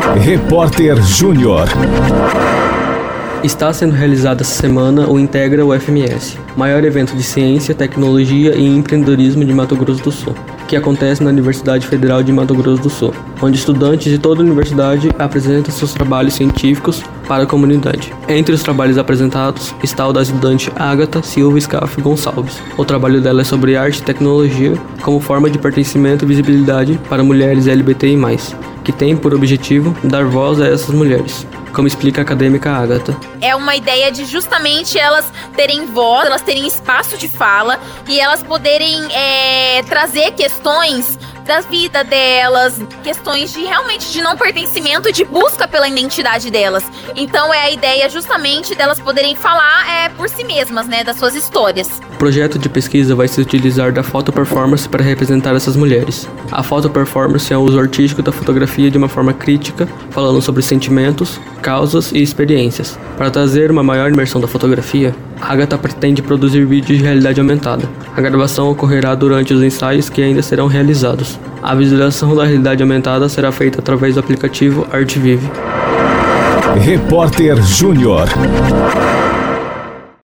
Repórter Júnior. Está sendo realizado essa semana o Integra UFMS, maior evento de ciência, tecnologia e empreendedorismo de Mato Grosso do Sul, que acontece na Universidade Federal de Mato Grosso do Sul, onde estudantes de toda a universidade apresentam seus trabalhos científicos para a comunidade. Entre os trabalhos apresentados está o da estudante Agatha Silva Scaff Gonçalves. O trabalho dela é sobre arte e tecnologia como forma de pertencimento e visibilidade para mulheres LGBTI+, que tem por objetivo dar voz a essas mulheres, como explica a acadêmica Agatha. É uma ideia de justamente elas terem voz, elas terem espaço de fala e elas poderem trazer questões da vida delas, questões de realmente de não pertencimento, de busca pela identidade delas. Então é a ideia justamente delas poderem falar por si mesmas, né, das suas histórias. O projeto de pesquisa vai se utilizar da fotoperformance para representar essas mulheres. A fotoperformance é o uso artístico da fotografia de uma forma crítica, falando sobre sentimentos, causas e experiências. Para trazer uma maior imersão da fotografia, a Agatha pretende produzir vídeos de realidade aumentada. A gravação ocorrerá durante os ensaios que ainda serão realizados. A visualização da realidade aumentada será feita através do aplicativo ArtVive. Repórter Júnior.